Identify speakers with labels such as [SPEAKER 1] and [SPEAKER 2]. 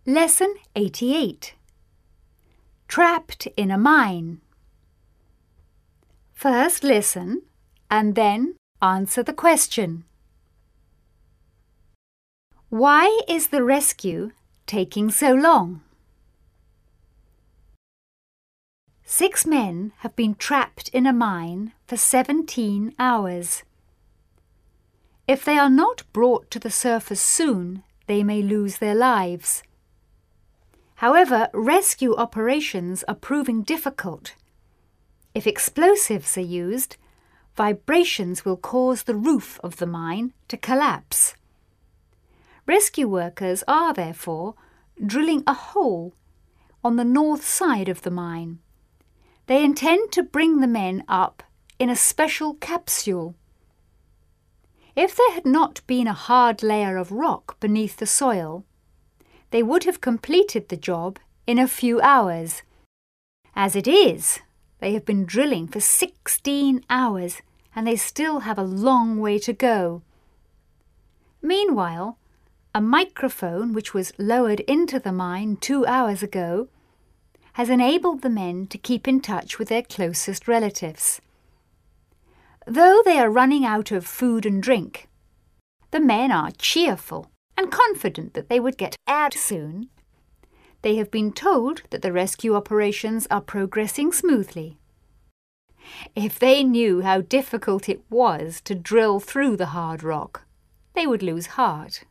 [SPEAKER 1] Lesson 88. Trapped in a mine. First listen and then answer the question. Why is the rescue taking so long? 6 men have been trapped in a mine for 17 hours. If they are not brought to the surface soon, they may lose their lives. However, rescue operations are proving difficult. If explosives are used, vibrations will cause the roof of the mine to collapse. Rescue workers are, therefore, drilling a hole on the north side of the mine. They intend to bring the men up in a special capsule. If there had not been a hard layer of rock beneath the soil, they would have completed the job in a few hours. As it is, they have been drilling for 16 hours and they still have a long way to go. Meanwhile, a microphone which was lowered into the mine 2 hours ago has enabled the men to keep in touch with their closest relatives. Though they are running out of food and drink, the men are cheerful and confident that they would get out soon. They have been told that the rescue operations are progressing smoothly. If they knew how difficult it was to drill through the hard rock, they would lose heart.